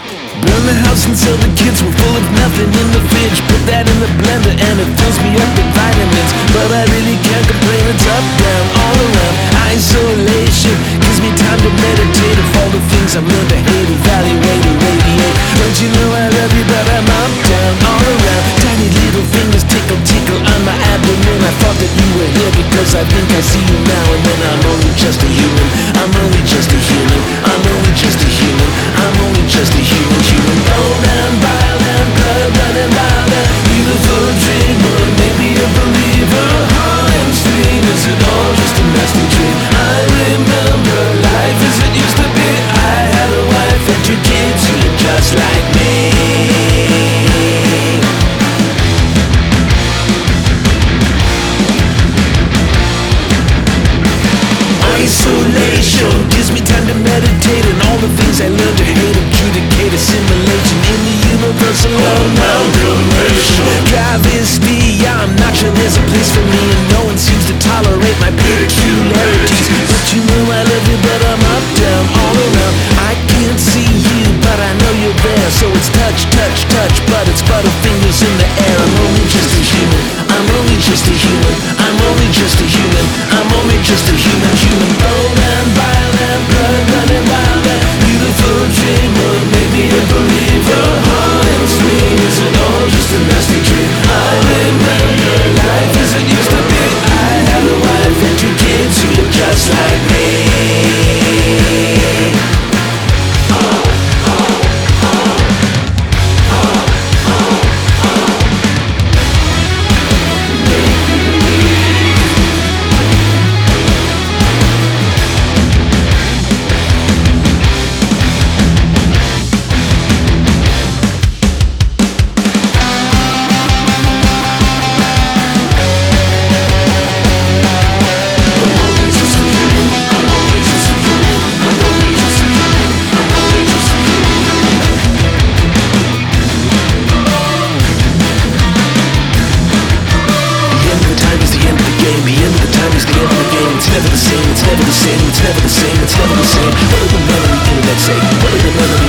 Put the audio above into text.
Burn the house until the kids were full of nothing in the fridge. Put that in the blender and it fills me up with vitamins. But I really can't complain, it's up, down, all around. Isolation gives me time to meditate of all the things I've learned to hate, evaluate, irradiate. Don't you know I love you, but I'm up, down, all around. Tiny little fingers tickle, tickle on my abdomen. I thought that you were here because I think I see you now and then. I'm only just a human, I'm only just a human, I'm only just a human, I'm only just a human. Human bone and bile and blood running wild and beautiful dreamer, maybe a believer. Heart and stream, is it all just a nasty dream? I remember life as it used to be. I had a wife and 2 kids who looked just like me. Isolation gives me time to meditate on all the things I learned to hate. Adjudicate assimilation in the universal amalgamation. God is me, I'm not sure there's a place for me, and no one seems to tolerate my peculiarities. But you know I love you, but I'm up, down, all around. I can't see you, but I know you're there. So it's touch, touch, touch, but it's butterfingers in the air. I'm only just a human, I'm only just a human, I'm only just a human, I'm only just a human. Human bone and bile and blood running wild and beautiful dreamer, maybe a believer. Heart and stream, is it all just a nasty dream? I remember life as it used to be. I had a wife and 2 kids who looked just like me. It's never the same, it's never the same, it's never the same. What did the man on the internet say? What did the man on